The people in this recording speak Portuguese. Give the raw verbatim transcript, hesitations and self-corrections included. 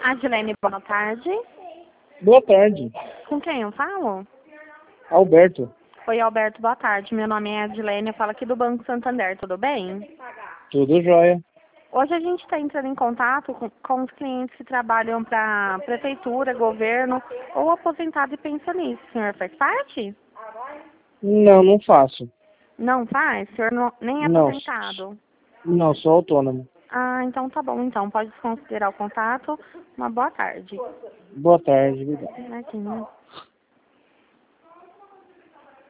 Adilene, boa tarde. Boa tarde, Com quem eu falo? Alberto. Oi, Alberto, boa tarde. Meu nome é Adilene, eu falo aqui do Banco Santander, tudo bem? Tudo jóia. Hoje a gente está entrando em contato com, com os clientes que trabalham para prefeitura, governo ou aposentado e pensionista. O senhor faz parte? Não, não faço. Não faz? O senhor não, nem é Não, aposentado? não, sou autônomo. Ah, então tá bom. Então, pode desconsiderar o contato. Uma boa tarde. Boa tarde, obrigado. Aqui, né?